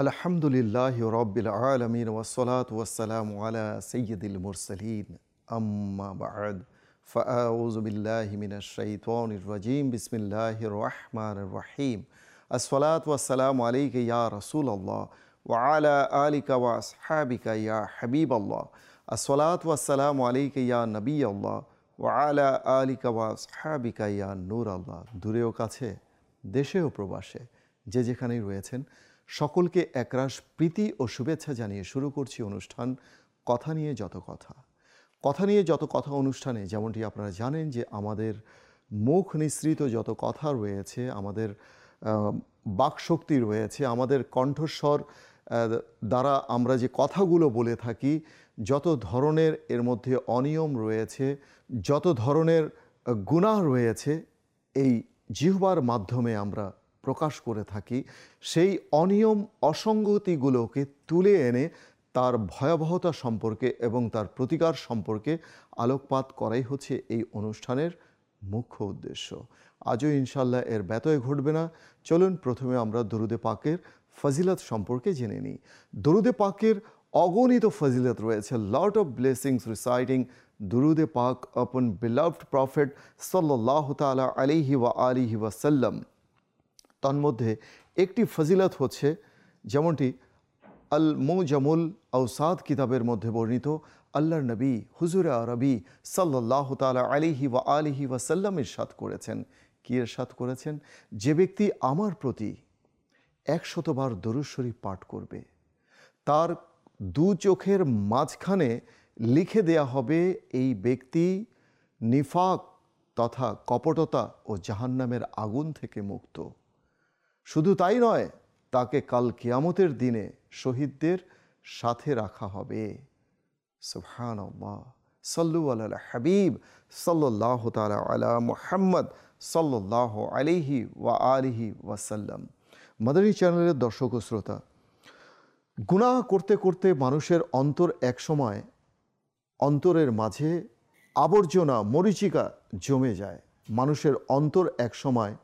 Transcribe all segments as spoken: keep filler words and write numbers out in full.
আলহামদুলিল্লাহি রাব্বিল আলামিন ওয়াসসালাতু ওয়াসসালামু আলা সাইয়্যিদিল মুরসালিন আম্মা বা'দ ফাআউযু বিল্লাহি মিনাশ শাইতানির রাজীম বিসমিল্লাহির রাহমানির রাহিম আসসালাতু ওয়াসসালামু আলাইকা ইয়া রাসূলুল্লাহ ওয়া আলা আলিকা ওয়া আসহাবিকা ইয়া হাবিবাল্লাহ আসসালাতু ওয়াসসালামু আলাইকা ইয়া নবিয়াল্লাহ ওয়া আলা আলিকা ওয়া আসহাবিকা ইয়া নূরাল্লাহ। দূরেও কাছে, দেশে ও প্রবাসে, যে যেখানেই রয়েছেন সকলকে একরাশ প্রীতি ও শুভেচ্ছা জানিয়ে শুরু করছি অনুষ্ঠান কথা নিয়ে যত কথা। কথা নিয়ে যত কথা অনুষ্ঠানে যেমনটি আপনারা জানেন যে আমাদের মুখ নিঃসৃত যত কথা রয়েছে, আমাদের বাকশক্তি রয়েছে, আমাদের কণ্ঠস্বর দ্বারা আমরা যে কথাগুলো বলে থাকি, যত ধরনের এর মধ্যে অনিয়ম রয়েছে, যত ধরনের গুনাহ রয়েছে, এই জিহ্বার মাধ্যমে আমরা প্রকাশ করে থাকি। সেই অনিয়ম অসঙ্গতিগুলোকে তুলে এনে তার ভয়াবহতা সম্পর্কে এবং তার প্রতিকার সম্পর্কে আলোকপাত করাই হচ্ছে এই অনুষ্ঠানের মুখ্য উদ্দেশ্য। আজও ইনশাল্লাহ এর ব্যতয় ঘটবে না। চলুন প্রথমে আমরা দরুদে পাকের ফজিলত সম্পর্কে জেনে নিই। দরুদে পাকের অগণিত ফজিলত রয়েছে। লট অফ ব্লেসিংস রিসাইডিং দরুদে পাক আপন বিলাভড প্রফেট সাল্লাল্লাহু তাআলা আলাইহি ওয়া আলিহি ওয়াসাল্লাম। তন্মধ্যে একটি ফজিলত হচ্ছে, যেমনটি আল মুজামুল আওসাদ কিতাবের মধ্যে বর্ণিত, আল্লাহর নবী হুজুরে আরবি সাল্লাল্লাহু তাআলা আলাইহি ওয়া আলিহি ওয়াসাল্লাম ইরশাদ করেছেন। কি ইরশাদ করেছেন? যে ব্যক্তি আমার প্রতি একশতবার দরুদ শরীফ পাঠ করবে, তার দু চোখের মাঝখানে লিখে দেয়া হবে এই ব্যক্তি নিফাক তথা কপটতা ও জাহান্নামের আগুন থেকে মুক্ত। শুধু তাই নয়, তাকে কাল কিয়ামতের দিনে শহীদদের সাথে রাখা হবে। সুবহানাল্লাহ। সাল্লু আলাল হাবিব সাল্লাল্লাহু তাআলা আলা মুহাম্মদ সাল্লাল্লাহু আলাইহি ওয়া আলিহি ওয়াসাল্লাম। মাদানী চ্যানেলের দর্শক ও শ্রোতা, গুনাহ করতে করতে মানুষের অন্তর একসময় অন্তরের মাঝে আবর্জনা মরীচিকা জমে যায়। মানুষের অন্তর একসময়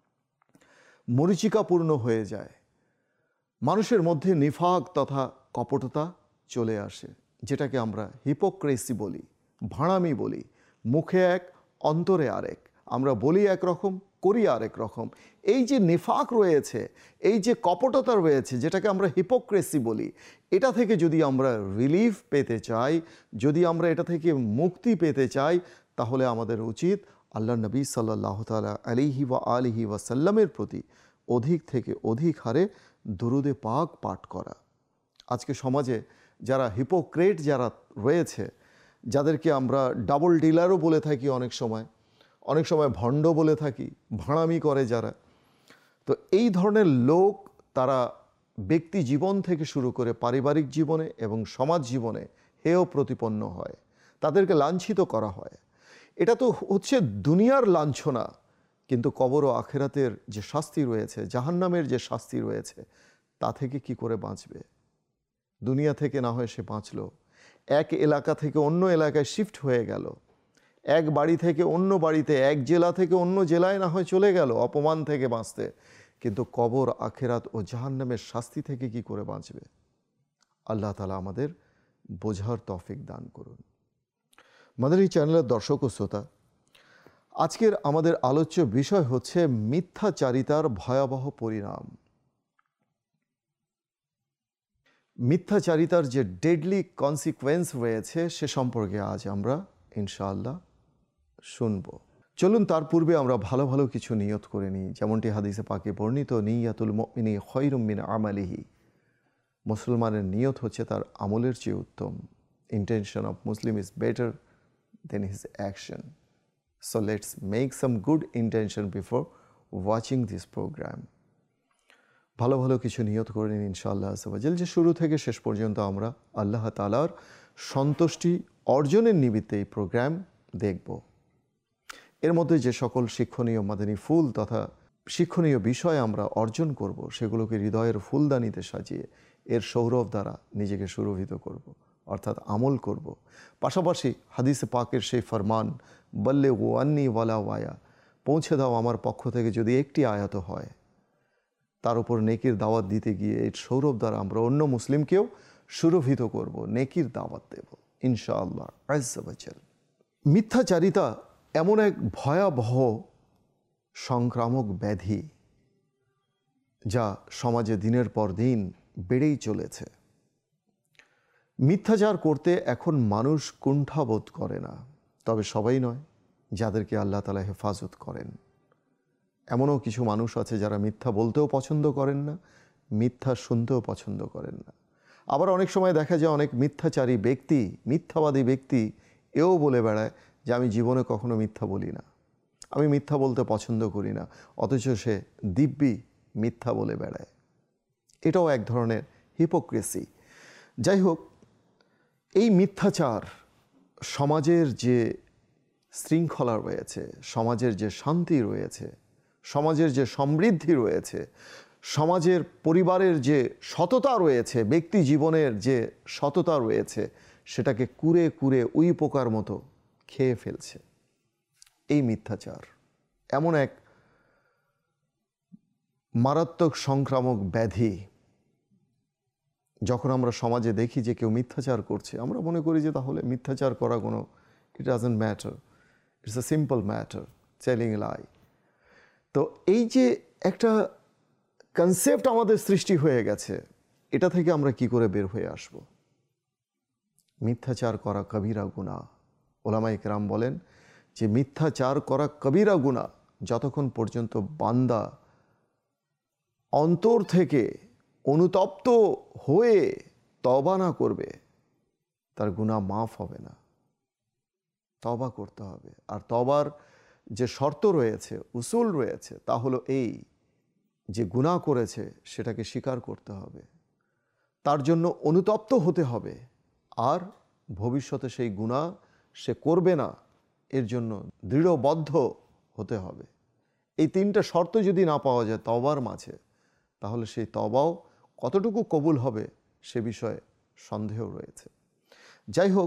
মরীচিকাপূর্ণ হয়ে যায়। মানুষের মধ্যে নিফাক তথা কপটতা চলে আসে, যেটাকে আমরা হিপোক্রেসি বলি, ভাঁড়ামি বলি। মুখে এক, অন্তরে আরেক। আমরা বলি একরকম, করি আরেক রকম। এই যে নিফাক রয়েছে, এই যে কপটতা রয়েছে, যেটাকে আমরা হিপোক্রেসি বলি, এটা থেকে যদি আমরা রিলিফ পেতে চাই, যদি আমরা এটা থেকে মুক্তি পেতে চাই, তাহলে আমাদের উচিত আল্লাহ নবী সাল্লাল্লাহু তাআলা আলাইহি ওয়া আলিহি ওয়াসাল্লামের প্রতি অধিক থেকে অধিক হারে দরুদে পাক পাঠ করা। আজকে সমাজে যারা হিপোক্রেট যারা রয়েছে, যাদেরকে আমরা ডাবল ডিলারও বলে থাকি, অনেক সময় অনেক সময় ভণ্ড বলে থাকি, ভাঁড়ামি করে যারা, তো এই ধরনের লোক তারা ব্যক্তি জীবন থেকে শুরু করে পারিবারিক জীবনে এবং সমাজ জীবনে হেয় প্রতিপন্ন হয়, তাদেরকে লাঞ্ছিত করা হয়। এটা তো হচ্ছে দুনিয়ার লাঞ্ছনা, কিন্তু কবর ও আখেরাতের যে শাস্তি রয়েছে, জাহান্নামের যে শাস্তি রয়েছে, তা থেকে কি করে বাঁচবে? দুনিয়া থেকে না হয় সে বাঁচল, এক এলাকা থেকে অন্য এলাকায় শিফট হয়ে গেল, এক বাড়ি থেকে অন্য বাড়িতে, এক জেলা থেকে অন্য জেলায় না হয় চলে গেল অপমান থেকে বাঁচতে, কিন্তু কবর, আখেরাত ও জাহান্নামের শাস্তি থেকে কি করে বাঁচবে? আল্লাহ তাআলা আমাদের বোঝার তৌফিক দান করুন। মাদানী চ্যানেলের দর্শক ও শ্রোতা, আজকের আমাদের আলোচ্য বিষয় হচ্ছে মিথ্যাচারিতার ভয়াবহ পরিণাম। মিথ্যাচারিতার যে ডেডলি কনসিকুয়েন্স রয়েছে সে সম্পর্কে আজ আমরা ইনশাআল্লাহ শুনব। চলুন তার পূর্বে আমরা ভালো ভালো কিছু নিয়ত করে নিই। যেমনটি হাদিসে পাকে বর্ণিত, নিয়াতুল মুমিনি খায়রুম মিন আমালিহি। মুসলমানের নিয়ত হচ্ছে তার আমলের চেয়ে উত্তম। Intention of Muslim is better than his action. So let's make some good intention before watching this program. ভালো ভালো কিছু নিয়ত করে নিন ইনশাআল্লাহ আযওয়াজাল, যে শুরু থেকে শেষ পর্যন্ত আমরা আল্লাহ তাআলার সন্তুষ্টি অর্জনের নিমিত্তে এই প্রোগ্রাম দেখব। এর মধ্যে যে সকল শিক্ষণীয় মাদানী ফুল তথা শিক্ষণীয় বিষয় আমরা অর্জন করব, সেগুলোকে হৃদয়ের ফুলদানিতে সাজিয়ে এর সৌরভ দ্বারা নিজেকে সুরভিত করব, অর্থাৎ আমল করব। পাশাপাশি হাদিসে পাকের সেই ফরমান, বল্লিগু আন্নী ওয়ালা ওয়ায়া, পৌঁছে দাও আমার পক্ষ থেকে যদি একটি আয়াত হয়, তার উপর নেকির দাওয়াত দিতে গিয়ে এই সৌরভ দ্বারা আমরা অন্য মুসলিমকেও সুরভিত করব, নেকির দাওয়াত দেব ইনশাআল্লাহ আজ্জা ওয়া জাল। মিথ্যাচারিতা এমন এক ভয়াবহ সংক্রামক ব্যাধি যা সমাজে দিনের পর দিন বেড়েই চলেছে। মিথ্যাচার করতে এখন মানুষ কুণ্ঠাবোধ করে না, তবে সবাই নয়, যাদেরকে আল্লাহ তাআলা হেফাজত করেন। এমনও কিছু মানুষ আছে যারা মিথ্যা বলতেও পছন্দ করেন না, মিথ্যা শুনতেও পছন্দ করেন না। আবার অনেক সময় দেখা যায় অনেক মিথ্যাচারী ব্যক্তি, মিথ্যাবাদী ব্যক্তি এও বলে বেড়ায় যে আমি জীবনে কখনো মিথ্যা বলি না, আমি মিথ্যা বলতে পছন্দ করি না, অথচ সে দিব্যি মিথ্যা বলে বেড়ায়। এটাও এক ধরনের হিপোক্রেসি। যাই হোক, এই মিথ্যাচার সমাজের যে শৃঙ্খলা রয়েছে, সমাজের যে শান্তি রয়েছে, সমাজের যে সমৃদ্ধি রয়েছে, সমাজের পরিবারের যে সততা রয়েছে, ব্যক্তি জীবনের যে সততা রয়েছে, সেটাকে কুরে কুরে উই পোকার মতো খেয়ে ফেলছে এই মিথ্যাচার। এমন এক মারাত্মক সংক্রামক ব্যাধি, যখন আমরা সমাজে দেখি যে কেউ মিথ্যাচার করছে, আমরা মনে করি যে তাহলে মিথ্যাচার করা কোনো, it doesn't matter, it's a simple matter, telling a lie. তো এই যে একটা কনসেপ্ট আমাদের সৃষ্টি হয়ে গেছে, এটা থেকে আমরা কি করে বের হয়ে আসব? মিথ্যাচার করা কবিরা গুনাহ। ওলামায়ে কেরাম বলেন যে মিথ্যাচার করা কবিরা গুনাহ, যতক্ষণ পর্যন্ত বান্দা অন্তর থেকে অনুতপ্ত হয়ে তওবা না করবে, তার গুনাহ মাফ হবে না। তওবা করতে হবে। আর তওবার যে শর্ত রয়েছে, উসুল রয়েছে, তা হলো এই যে গুনাহ করেছে সেটাকে স্বীকার করতে হবে, তার জন্য অনুতপ্ত হতে হবে, আর ভবিষ্যতে সেই গুনাহ সে করবে না এর জন্য দৃঢ়বদ্ধ হতে হবে। এই তিনটা শর্ত যদি না পাওয়া যায় তওবার মাঝে, তাহলে সেই তওবাও কতটুকু কবুল হবে সে বিষয়ে সন্দেহ রয়েছে। যাই হোক,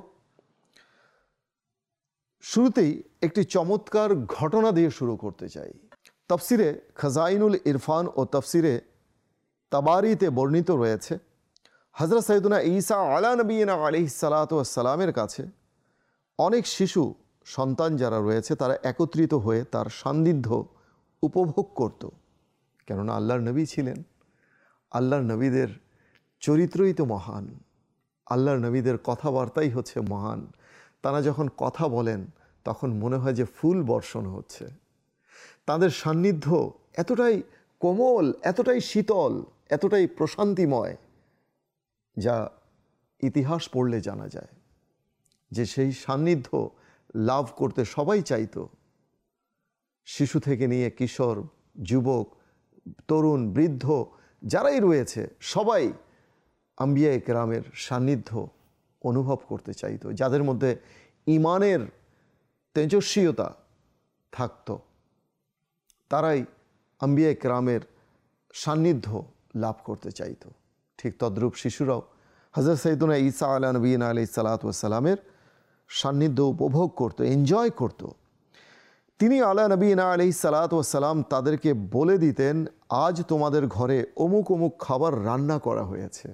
শুরুতেই একটি চমৎকার ঘটনা দিয়ে শুরু করতে চাই। তাফসিরে খাজাইনুল ইরফান ও তাফসিরে তাবারিতে বর্ণিত রয়েছে, হযরত সাইয়্যিদুনা ঈসা আলা নবিয়িনা আলাইহিস সালাতু ওয়াস সালামের কাছে অনেক শিশু সন্তান যারা রয়েছে তারা একত্রিত হয়ে তার সান্নিধ্য উপভোগ করত। কেননা আল্লাহর নবী ছিলেন, আল্লাহর নবীদের চরিত্রই তো মহান, আল্লাহর নবীদের কথাবার্তাই হচ্ছে মহান। তারা যখন কথা বলেন তখন মনে হয় যে ফুল বর্ষণ হচ্ছে। তাদের সান্নিধ্য এতটাই কোমল, এতটাই শীতল, এতটাই প্রশান্তিময়, যা ইতিহাস পড়লে জানা যায় যে সেই সান্নিধ্য লাভ করতে সবাই চাইতো। শিশু থেকে নিয়ে কিশোর, যুবক, তরুণ, বৃদ্ধ যারাই রয়েছে সবাই আম্বিয়ায়ে কেরামের সান্নিধ্য অনুভব করতে চাইতো। যাদের মধ্যে ঈমানের তেজস্বিয়তা থাকত, তারাই আম্বিয়ায়ে কেরামের সান্নিধ্য লাভ করতে চাইতো। ঠিক তদ্রূপ শিশুরাও হযরত সাইয়্যিদুনা ঈসা আলা নবিয়িনা আলাইহিস সালাতু ওয়াস সালামের সান্নিধ্য উপভোগ করত, এনজয় করত। তিনি আলা নবিয়িনা আলাইহিস সালাতু ওয়াস সালাম তাদেরকে বলে দিতেন, আজ তোমাদের ঘরে অমুক অমুক খাবার রান্না করা হয়েছে।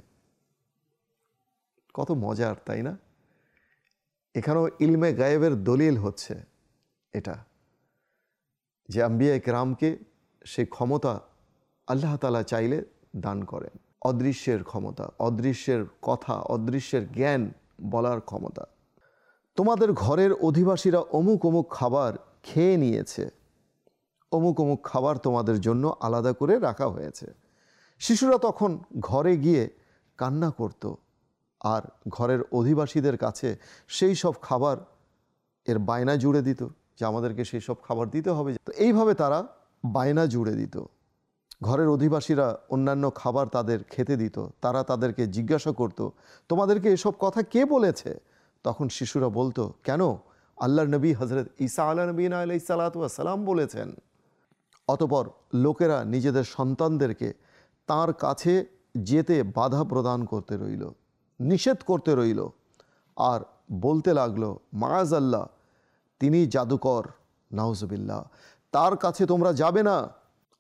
কত মজার, তাই না? এখানেও ইলমে গায়েবের দলিল হচ্ছে এটা, যে আম্বিয়ায়ে কেরামকে সেই ক্ষমতা আল্লাহ তাআলা চাইলে দান করেন। অদৃশ্যের ক্ষমতা, অদৃশ্যের কথা, অদৃশ্যের জ্ঞান বলার ক্ষমতা। তোমাদের ঘরের অধিবাসীরা অমুক অমুক খাবার খেয়ে নিয়েছে, অমুক অমুক খাবার তোমাদের জন্য আলাদা করে রাখা হয়েছে। শিশুরা তখন ঘরে গিয়ে কান্না করত, আর ঘরের অধিবাসীদের কাছে সেই সব খাবার এর বায়না জুড়ে দিত যে আমাদেরকে সেই সব খাবার দিতে হবে। তো এইভাবে তারা বায়না জুড়ে দিত। ঘরের অধিবাসীরা অন্যান্য খাবার তাদের খেতে দিত। তারা তাদেরকে জিজ্ঞাসা করত, তোমাদেরকে এসব কথা কে বলেছে? তখন শিশুরা বলতো, কেন? আল্লাহর নবী হযরত ঈসা আলা নবিয়িনা আলাইহিস সালাতু ওয়াস সালাম বলেছেন। অতঃপর লোকেরা নিজেদের সন্তানদেরকে তার কাছে যেতে বাধা প্রদান করতে রইল, নিষেধ করতে রইল, আর বলতে লাগলো, মাআযাল্লাহ, তিনি জাদুকর, নাউজুবিল্লাহ, তার কাছে তোমরা যাবে না।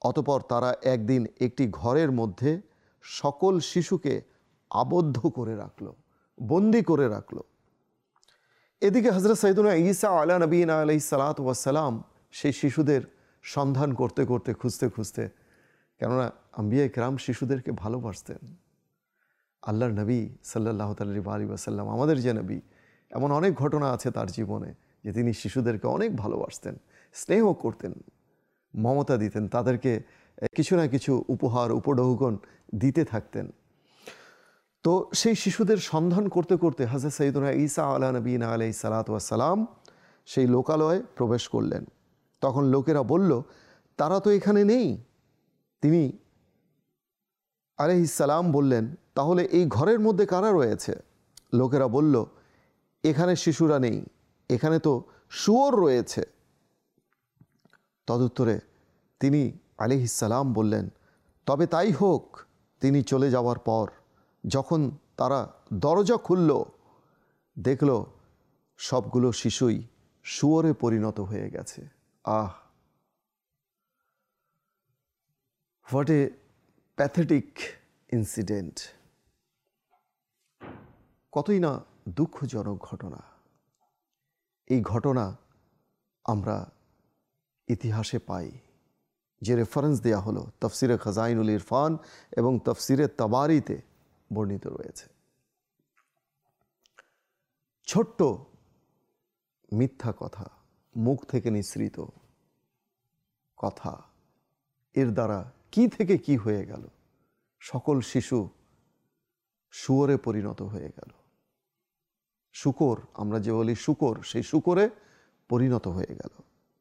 অতঃপর তারা একদিন একটি ঘরের মধ্যে সকল শিশুকে আবদ্ধ করে রাখল, বন্দি করে রাখল। এদিকে হযরত সাইয়্যিদুনা ঈসা আলা নবীনা আলাইহিস সালাতু ওয়াস সালাম সেই শিশুদের সন্ধান করতে করতে খুঁজতে খুঁজতে, কেননা আম্বিয়া ইকরাম শিশুদেরকে ভালোবাসতেন। আল্লাহর নবী সাল্লাল্লাহু আলাইহি ওয়াসাল্লাম, আমাদের যে নবী, এমন অনেক ঘটনা আছে তার জীবনে যে তিনি শিশুদেরকে অনেক ভালোবাসতেন, স্নেহ করতেন, মমতা দিতেন, তাদেরকে কিছু না কিছু উপহার উপঢৌকন দিতে থাকতেন। তো সেই শিশুদের সন্ধান করতে করতে হযরত সাইয়্যিদুনা ঈসা আলা নবীনা আলাইহিস সালাতু ওয়াস সালাম সেই লোকালয়ে প্রবেশ করলেন। তখন লোকেরা বলল, তারা তো এখানে নেই। তিনি আলাইহিস সালাম বললেন, তাহলে এই ঘরের মধ্যে কারা রয়েছে? লোকেরা বলল, এখানে শিশুরা নেই, এখানে তো শুয়োর রয়েছে। তদুত্তরে তিনি আলাইহিস সালাম বললেন, তবে তাই হোক। তিনি চলে যাওয়ার পর যখন তারা দরজা খুলল, দেখল সবগুলো শিশুই শুয়োরে পরিণত হয়ে গেছে। Ah, what a pathetic incident! কতই না দুঃখজনক ঘটনা। এই ঘটনা আমরা ইতিহাসে পাই, যে রেফারেন্স দেয়া হলো তাফসিরে খাজাইনুল ইরফান এবং তাফসিরে তাবারিতে বর্ণিত রয়েছে। ছোট্ট মিথ্যা কথা, মুখ থেকে নিঃসৃত কথা, এর দ্বারা কি থেকে কি হয়ে গেল, সকল শিশু শুয়োরে পরিণত হয়ে গেল। শূকর, আমরা যে বলি শূকর, সেই শূকরে পরিণত হয়ে গেল।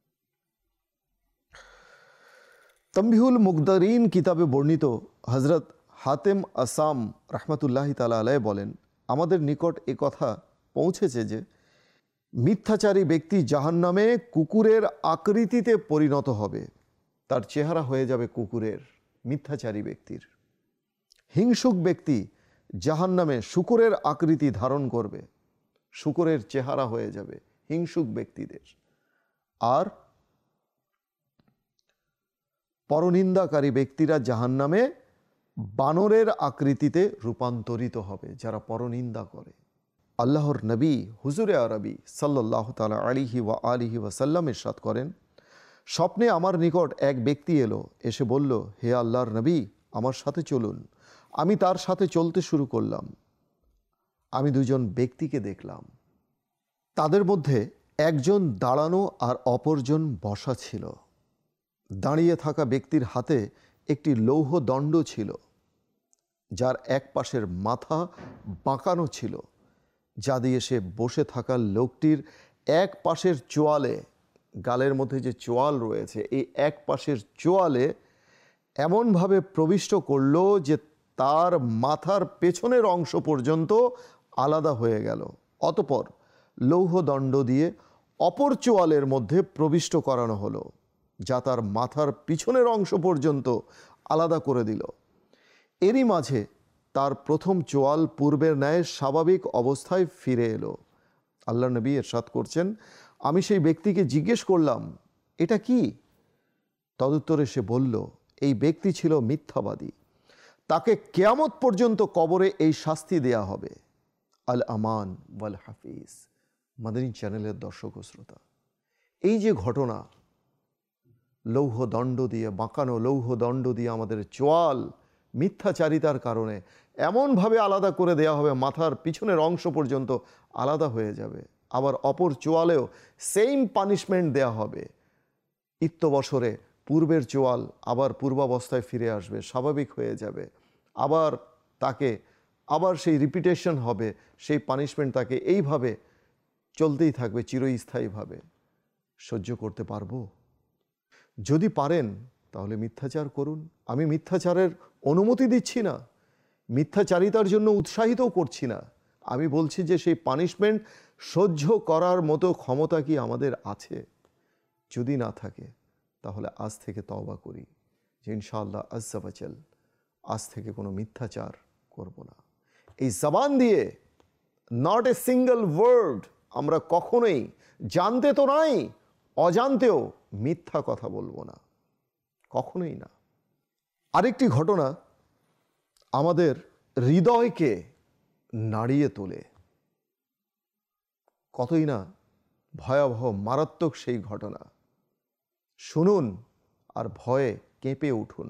তামবিহুল মুকদারিন কিতাবে বর্ণিত হযরত হাতেম আসাম রাহমাতুল্লাহি তাআলা আলাইহি বলেন, আমাদের নিকট এ কথা পৌঁছেছে যে মিথ্যাচারী ব্যক্তি জাহান্নামে কুকুরের আকৃতিতে পরিণত হবে, তার চেহারা হয়ে যাবে কুকুরের, মিথ্যাচারী ব্যক্তির। হিংসুক ব্যক্তি জাহান্নামে শূকরের আকৃতি ধারণ করবে, শূকরের চেহারা হয়ে যাবে হিংসুক ব্যক্তিদের। আর পরনিন্দাকারী ব্যক্তিরা জাহান্নামে বানরের আকৃতিতে রূপান্তরিত হবে, যারা পরনিন্দা করে। আল্লাহর নবী হুজুরে আরবি সাল্লাল্লাহু তাআলা আলাইহি ওয়া আলিহি ওয়াসাল্লাম ইরশাদ করেন, স্বপ্নে আমার নিকট এক ব্যক্তি এলো, এসে বলল, হে আল্লাহর নবী, আমার সাথে চলুন। আমি তার সাথে চলতে শুরু করলাম। আমি দুজন ব্যক্তিকে দেখলাম। তাদের মধ্যে একজন দাঁড়ানো আর অপরজন বসা ছিল। দাঁড়িয়ে থাকা ব্যক্তির হাতে একটি লৌহ দণ্ড ছিল, যার এক পাশের মাথা বাঁকানো ছিল, যা দিয়ে সে বসে থাকা লোকটির এক পাশের চোয়ালে, গালের মধ্যে যে চোয়াল রয়েছে, এই এক পাশের চোয়ালে এমনভাবে প্রবিষ্ট করল যে তার মাথার পেছনের অংশ পর্যন্ত আলাদা হয়ে গেল। অতঃপর লৌহদণ্ড দিয়ে অপর চোয়ালের মধ্যে প্রবিষ্ট করানো হলো, যা তার মাথার পিছনের অংশ পর্যন্ত আলাদা করে দিল। এরই মাঝে তার প্রথম চোয়াল পূর্বের ন্যায় স্বাভাবিক অবস্থায় ফিরে এলো। আল্লাহ নবী ইরশাদ করছেন, আমি সেই ব্যক্তিকে জিজ্ঞেস করলাম, এটা কি? তদুত্তরে সে বলল, এই ব্যক্তি ছিল মিথ্যাবাদী, তাকে কিয়ামত পর্যন্ত কবরে এই শাস্তি দেয়া হবে। আল আমান ওয়াল হাফিজ। মাদানী চ্যানেলের দর্শক ও শ্রোতা, এই যে ঘটনা, লৌহদণ্ড দিয়ে, বাঁকানো লৌহদণ্ড দিয়ে আমাদের চোয়াল মিথ্যাচারিতার কারণে এমনভাবে আলাদা করে দেয়া হবে, মাথার পিছনের অংশ পর্যন্ত আলাদা হয়ে যাবে। আবার অপর চোয়ালেও সেম পানিশমেন্ট দেয়া হবে। ইত্য বছরে পূর্বের চোয়াল আবার পূর্বাবস্থায় ফিরে আসবে, স্বাভাবিক হয়ে যাবে। আবার তাকে আবার সেই রিপিটেশন হবে, সেই পানিশমেন্ট তাকে এইভাবে চলতেই থাকবে চিরস্থায়ীভাবে। সহ্য করতে পারবো? যদি পারেন তাহলে মিথ্যাচার করুন। আমি মিথ্যাচারের অনুমতি দিচ্ছি না, মিথ্যাচারিতার জন্য উৎসাহিতও করছি না। আমি বলছি যে সেই পানিশমেন্ট সহ্য করার মতো ক্ষমতা কি আমাদের আছে? যদি না থাকে তাহলে আজ থেকে তওবা করি যে ইনশাআল্লাহ আজ্জা ওয়াজাল আজ থেকে কোনো মিথ্যাচার করব না। এই জবান দিয়ে নট এ সিঙ্গেল ওয়ার্ড আমরা কখনোই, জানতে তো নাই অজান্তেও, মিথ্যা কথা বলবো না। কখনোই না। আরেকটি ঘটনা আমাদের হৃদয়কে নাড়িয়ে তোলে, কতই না ভয়াবহ মারাত্মক সেই ঘটনা। শুনুন আর ভয়ে কেঁপে উঠুন।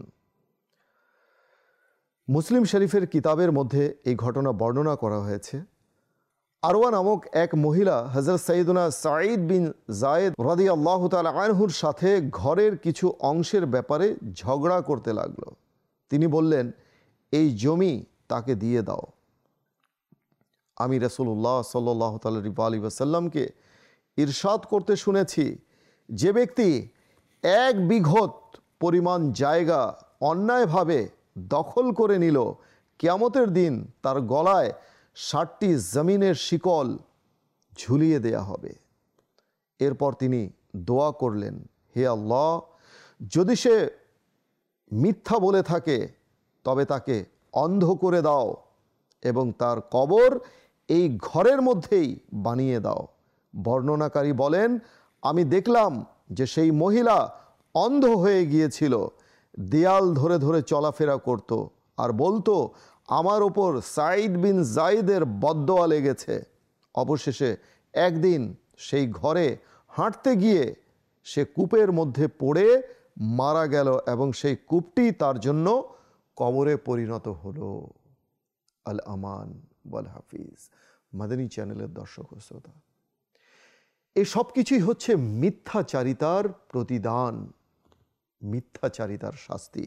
মুসলিম শরীফের কিতাবের মধ্যে এই ঘটনা বর্ণনা করা হয়েছে। আরওয়া নামক এক মহিলা হযরত সাইয়্যিদুনা সাঈদ বিন যায়েদ রাদিয়াল্লাহু তাআলা আনহুর সাথে ঘরের কিছু অংশের ব্যাপারে ঝগড়া করতে লাগলো। তিনি বললেন, এই জমি তাকে দিয়ে দাও। আমি রাসূলুল্লাহ সাল্লাল্লাহু আলাইহি ওয়াসাল্লামকে ইরশাদ করতে শুনেছি, যে ব্যক্তি এক বিঘত পরিমাণ জায়গা অন্যায়ভাবে দখল করে নিল, কিয়ামতের দিন তার গলায় ষাটটি জমিনের শিকল ঝুলিয়ে দেয়া হবে। এরপর তিনি দোয়া করলেন, হে আল্লাহ, যদি সে মিথ্যা বলে থাকে তবে তাকে অন্ধ করে দাও এবং তার কবর এই ঘরের মধ্যেই বানিয়ে দাও। বর্ণনাকারী বলেন, আমি দেখলাম যে সেই মহিলা অন্ধ হয়ে গিয়েছিল, দেয়াল ধরে ধরে চলাফেরা করত আর বলতো, আমার ওপর সাঈদ বিন যায়েদের বদদোয়া লেগেছে। অবশেষে একদিন সেই ঘরে হাঁটতে গিয়ে সে কূপের মধ্যে পড়ে মারা গেল এবং সেই কূপটি তার জন্য কবরে পরিণত হলো। আল আমান ওয়াল হাফিজ। মাদানী চ্যানেলের দর্শক ও শ্রোতা, এই সব কিছুই হচ্ছে মিথ্যাচারিতার প্রতিদান, মিথ্যাচারিতার শাস্তি।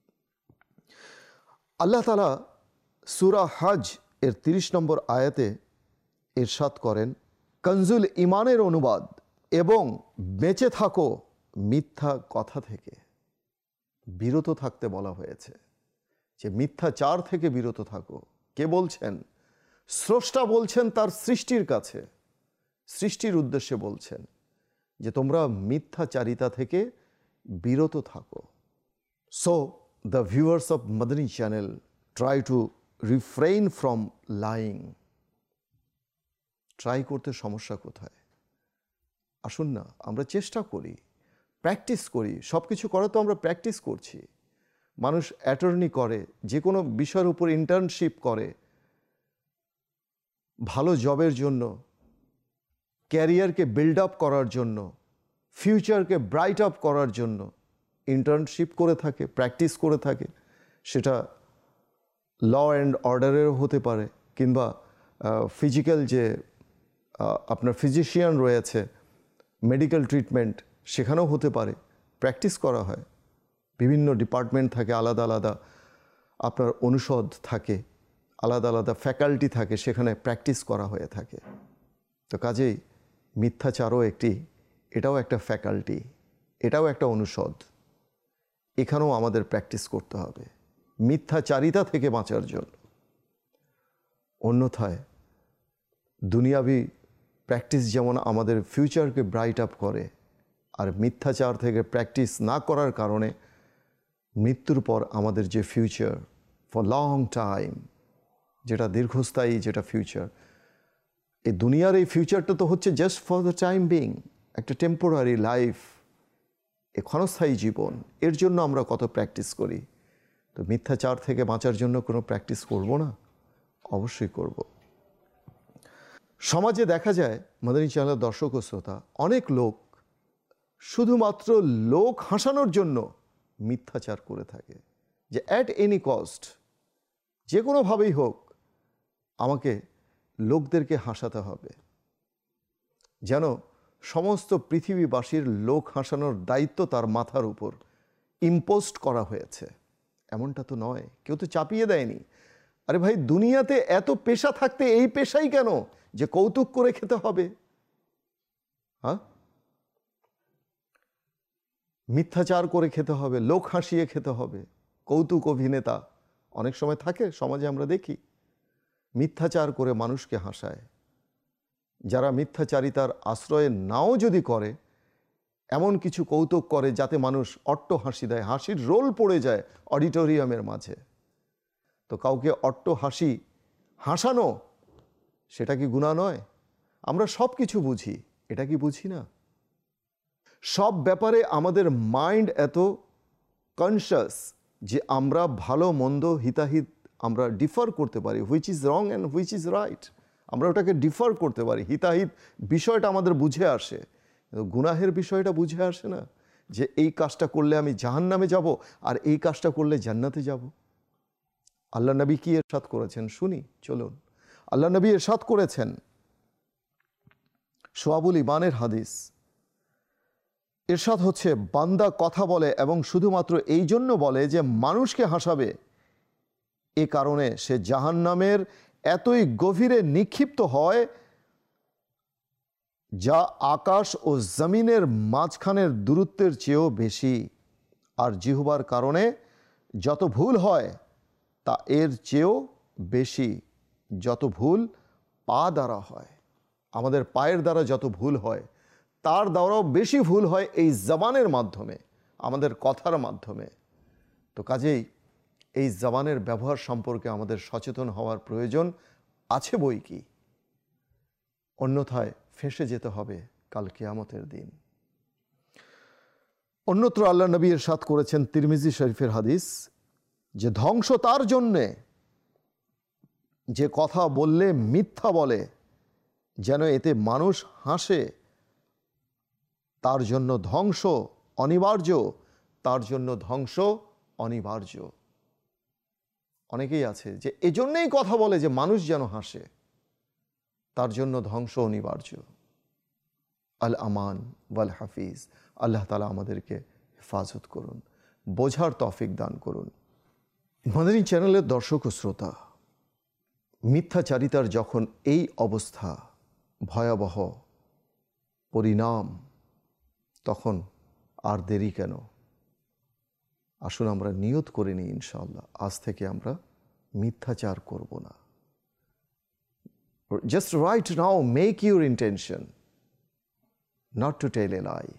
আল্লাহ তাআলা সূরা হজ এর তিরিশ নম্বর আয়াতে ইরশাদ করেন, কনজুল ইমানের অনুবাদ, এবং বেঁচে থাকো মিথ্যা কথা থেকে। বিরত থাকতে বলা হয়েছে, যে মিথ্যাচার থেকে বিরত থাকো। কে বলছেন? স্রষ্টা বলছেন তার সৃষ্টির কাছে, সৃষ্টির উদ্দেশ্যে বলছেন যে তোমরা মিথ্যাচারিতা থেকে বিরত থাকো। So the viewers of Madani channel try to refrain from lying. Try করতে সমস্যা কোথায়? আসুন না আমরা চেষ্টা করি, প্র্যাকটিস করি। সব কিছু করা তো আমরা প্র্যাকটিস করছি। মানুষ অ্যাটর্নি করে, যে কোনো বিষয়ের উপর ইন্টার্নশিপ করে, ভালো জবের জন্য, ক্যারিয়ারকে বিল্ড আপ করার জন্য, ফিউচারকে ব্রাইট আপ করার জন্য ইন্টার্নশিপ করে থাকে, প্র্যাকটিস করে থাকে। সেটা ল অ্যান্ড অর্ডারেরও হতে পারে, কিংবা ফিজিক্যাল যে আপনার ফিজিশিয়ান রয়েছে, মেডিকেল ট্রিটমেন্ট, সেখানেও হতে পারে। প্র্যাকটিস করা হয়। বিভিন্ন ডিপার্টমেন্ট থাকে, আলাদা আলাদা আপনার অনুষদ থাকে, আলাদা আলাদা ফ্যাকাল্টি থাকে, সেখানে প্র্যাকটিস করা হয়ে থাকে। তো কাজেই মিথ্যাচারও একটি, এটাও একটা ফ্যাকাল্টি, এটাও একটা অনুষদ। এখানেও আমাদের প্র্যাকটিস করতে হবে মিথ্যাচারিতা থেকে বাঁচার জন্য। অন্যথায় দুনিয়াবি প্র্যাকটিস যেমন আমাদের ফিউচারকে ব্রাইট আপ করে, আর মিথ্যাচার থেকে প্র্যাকটিস না করার কারণে মৃত্যুর পর আমাদের যে ফিউচার ফর লং টাইম, যেটা দীর্ঘস্থায়ী, যেটা ফিউচার, এই দুনিয়ার এই ফিউচারটা তো হচ্ছে just for the time being, একটা টেম্পোরারি লাইফ, এ ক্ষণস্থায়ী জীবন। এর জন্য আমরা কত প্র্যাকটিস করি। তো মিথ্যাচার থেকে বাঁচার জন্য কোনো প্র্যাকটিস করব না? অবশ্যই করব। সমাজে দেখা যায়, মাদানী চ্যানেলের দর্শক ও শ্রোতা, অনেক লোক শুধুমাত্র লোক হাসানোর জন্য মিথ্যাচার করে থাকে, যে অ্যাট এনি কস্ট, যে কোনোভাবেই হোক আমাকে লোকদেরকে হাসাতে হবে, যেন সমস্ত পৃথিবীবাসীর লোক হাসানোর দায়িত্ব তার মাথার উপর ইম্পোজড করা হয়েছে। এমনটা তো নয়, কেউ তো চাপিয়ে দেয়নি। আরে ভাই, দুনিয়াতে এত পেশা থাকতে এই পেশাই কেন যে কৌতুক করে খেতে হবে? হ্যাঁ, মিথ্যাচার করে খেতে হবে, লোক হাসিয়ে খেতে হবে। কৌতুক অভিনেতা অনেক সময় থাকে সমাজে, আমরা দেখি মিথ্যাচার করে মানুষকে হাসায়। যারা মিথ্যাচারিতার আশ্রয়ে নাও যদি করে, এমন কিছু কৌতুক করে যাতে মানুষ অট্ট হাসি দেয়, হাসির রোল পড়ে যায় অডিটোরিয়ামের মাঝে। তো কাউকে অট্ট হাসি হাসানো, সেটা কি গুনাহ নয়? আমরা সব কিছু বুঝি, এটা কি বুঝি না? সব ব্যাপারে আমাদের মাইন্ড এত কনশাস যে আমরা ভালো মন্দ হিতাহিত আমরা ডিফার করতে পারি, which is wrong and which is right, আমরা ওটাকে ডিফার করতে পারি, হিতাহিত বিষয়টা আমাদের বুঝে আসে। কিন্তু গুনাহের বিষয়টা বুঝে আসে না, যে এই কাজটা করলে আমি জাহান্নামে যাব আর এই কাজটা করলে জান্নাতে যাব। আল্লাহ নবী কি ইরশাদ করেছেন শুনি, চলুন। আল্লাহ নবী ইরশাদ করেছেন, শোয়াবুল ইমানের হাদিস, ইরশাদ হচ্ছে, বান্দা কথা বলে এবং শুধুমাত্র এই জন্য বলে যে মানুষকে হাসাবে, এ কারণে সে জাহান্নামের এতই গভীরে নিক্ষিপ্ত হয় যা আকাশ ও জমিনের মাঝখানের দূরত্বের চেয়েও বেশি। আর জিহ্বার কারণে যত ভুল হয় তা এর চেয়েও বেশি। যত ভুল পা দ্বারা হয়, আমাদের পায়ের দ্বারা যত ভুল হয় তার দ্বারাও বেশি ভুল হয় এই জবানের মাধ্যমে, আমাদের কথার মাধ্যমে। তো কাজেই এই জবানের ব্যবহার সম্পর্কে আমাদের সচেতন হওয়ার প্রয়োজন আছে বই কি, অন্যথায় ফেঁসে যেতে হবে কাল কিয়ামতের দিন। অন্যত্র আল্লাহ নবী ইরশাদ করেছেন, তিরমিজি শরীফের হাদিস, যে ধ্বংস তার জন্যে যে কথা বললে মিথ্যা বলে যেন এতে মানুষ হাসে, তার জন্য ধ্বংস অনিবার্য, তার জন্য ধ্বংস অনিবার্য। অনেকেই আছে যে এজন্যই কথা বলে যে মানুষ যেন হাসে, তার জন্য ধ্বংস অনিবার্য। আল আমান ওয়াল হাফিজ, আল্লাহ তাআলা আমাদেরকে হেফাজত করুন, বোঝার তৌফিক দান করুন। মাদানী চ্যানেলের দর্শক ও শ্রোতা, মিথ্যাচারিতার যখন এই অবস্থা, ভয়াবহ পরিণাম, তখন আর দেরি কেন? আসুন আমরা নিয়ত করে নিই, ইনশাআল্লাহ আজ থেকে আমরা মিথ্যাচার করব না। Just right now make your intention not to tell a lie.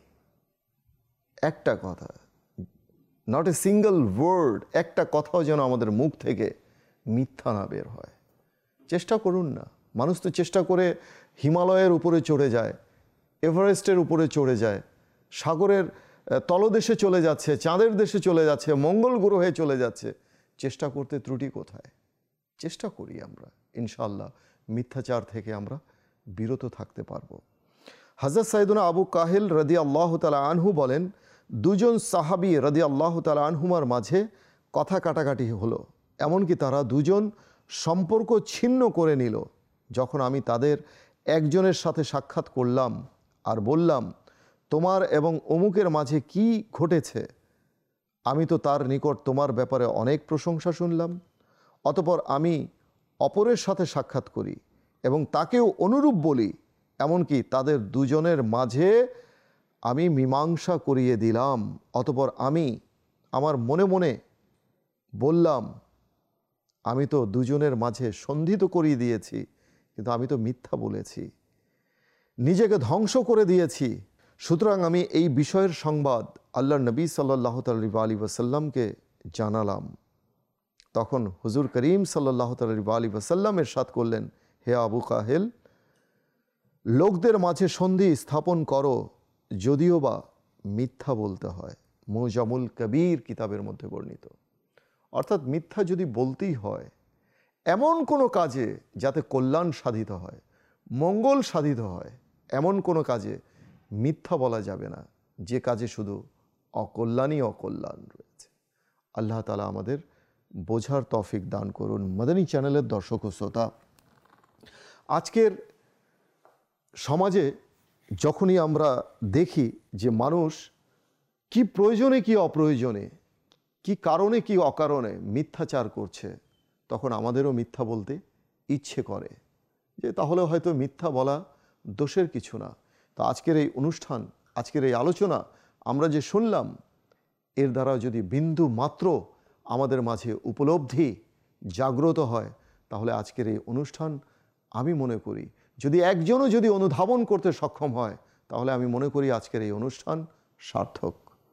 একটা কথা, নট এ সিঙ্গল ওয়ার্ড, একটা কথাও যেন আমাদের মুখ থেকে মিথ্যা না বের হয়। চেষ্টা করুন না। মানুষ তো চেষ্টা করে হিমালয়ের উপরে চড়ে যায়, এভারেস্টের উপরে চড়ে যায়, সাগরের তলদেশে চলে যাচ্ছে, চাঁদের দেশে চলে যাচ্ছে, মঙ্গল গ্রহে চলে যাচ্ছে। চেষ্টা করতে ত্রুটি কোথায়? চেষ্টা করি আমরা, ইনশাআল্লাহ মিথ্যাচার থেকে আমরা বিরত থাকতে পারবো। হযরত সাইয়েদনা আবু কাহিল রাদিয়াল্লাহু তাআলা আনহু বলেন, দুজন সাহাবী রাদিয়াল্লাহু তাআলা আনহুমার মাঝে কথা কাটাকাটি হলো, এমনকি তারা দুজন সম্পর্ক ছিন্ন করে নিল। যখন আমি তাদের একজনের সাথে সাক্ষাৎ করলাম আর বললাম, তোমার এবং অমুকের মাঝে কি ঘটেছে? আমি তো তার নিকট তোমার ব্যাপারে অনেক প্রশংসা শুনলাম। অতঃপর আমি অপরের সাথে সাক্ষাৎ করি এবং তাকেও অনুরূপ বলি, এমনকি তাদের দুজনের মাঝে আমি মীমাংসা করিয়ে দিলাম। অতঃপর আমি আমার মনে মনে বললাম, আমি তো দুজনের মাঝে সন্ধি তো করিয়ে দিয়েছি, কিন্তু আমি তো মিথ্যা বলেছি, নিজেকে ধ্বংস করে দিয়েছি। সুতরাং আমি এই বিষয়ের সংবাদ আল্লাহর নবী সাল্লাল্লাহু আলাইহি ওয়াসাল্লামকে জানালাম। তখন হুজুর করিম সাল্লাল্লাহু আলাইহি ওয়াসাল্লাম ইরশাদ করলেন, হে আবু কাহিল, লোকদের মাঝে সন্ধি স্থাপন করো, যদিও বা মিথ্যা বলতে হয়। মুজামুল কবির কিতাবের মধ্যে বর্ণিত। অর্থাৎ মিথ্যা যদি বলতেই হয়, এমন কোনো কাজে যাতে কল্যাণ সাধিত হয়, মঙ্গল সাধিত হয়, এমন কোনো কাজে মিথ্যা বলা যাবে না যে কাজে শুধু অকল্যাণই অকল্যাণ রয়েছে। আল্লাহ তাআলা আমাদের বোঝার তৌফিক দান করুন। মাদানী চ্যানেলের দর্শক ও শ্রোতা, আজকের সমাজে যখনই আমরা দেখি যে মানুষ কি প্রয়োজনে কি অপ্রয়োজনে, কি কারণে কি অকারণে মিথ্যাচার করছে, তখন আমাদেরও মিথ্যা বলতে ইচ্ছে করে, যে তাহলে হয়তো মিথ্যা বলা দোষের কিছু না। তো আজকের এই অনুষ্ঠান, আজকের এই আলোচনা আমরা যে শুনলাম, এর দ্বারা যদি বিন্দু মাত্র আমাদের মাঝে উপলব্ধি জাগ্রত হয়, তাহলে আজকের এই অনুষ্ঠান আমি মনে করি যদি একজনও যদি অনুধাবন করতে সক্ষম হয়, তাহলে আমি মনে করি আজকের এই অনুষ্ঠান সার্থক।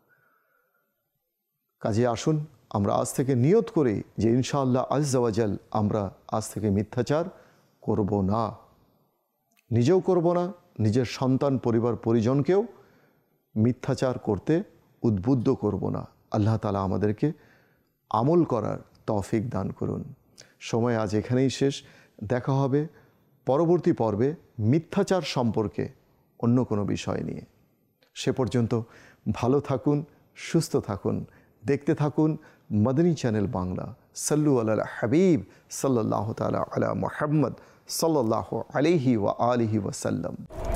কাজে আসুন আমরা আজ থেকে নিয়ত করি যে ইনশাআল্লাহ আজ্জা ওয়া জাল আমরা আজ থেকে মিথ্যাচার করব না, নিজেও করব না, নিজের সন্তান পরিবার পরিজনকেও মিথ্যাচার করতে উদ্বুদ্ধ করব না। আল্লাহ তাআলা আমাদেরকে আমল করার তৌফিক দান করুন। সময় আজ এখানেই শেষ। দেখা হবে পরবর্তী পর্বে মিথ্যাচার সম্পর্কে অন্য কোনো বিষয় নিয়ে। সে পর্যন্ত ভালো থাকুন, সুস্থ থাকুন, দেখতে থাকুন মদনী চ্যানেল বাংলা। সাল্লু আলাল হাবিব সাল্লাল্লাহু তাআলা আলা মুহাম্মদ সাল্লাল্লাহু আলাইহি ওয়া আলিহি ওয়াসাল্লাম।